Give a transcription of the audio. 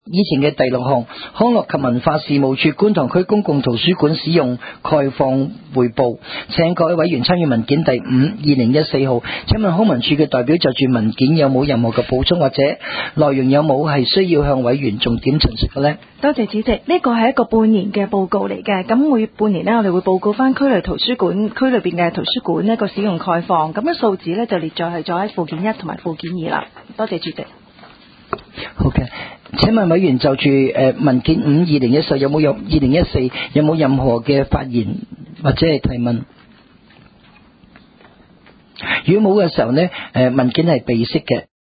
以前嘅第6項，康樂及文化事務處觀塘區公共圖書館使用概況匯報，請各位委員參與文件第5/2014號。請問康文署嘅代表就住文件有冇任何嘅補充，或者內容有冇係需要向委員重點陳述嘅呢？ 多謝主席，呢個係一個半年嘅報告嚟嘅，咁每半年呢，我哋會報告翻區內圖書館區裏邊嘅圖書館呢個使用概況，咁嘅數字呢，就列咗喺附件1同埋附件2啦。多謝主席。 好嘅，請問委員就住文件5/2014有冇2014有冇任何嘅發言或者係提問？如果冇嘅時候呢，文件係備悉嘅。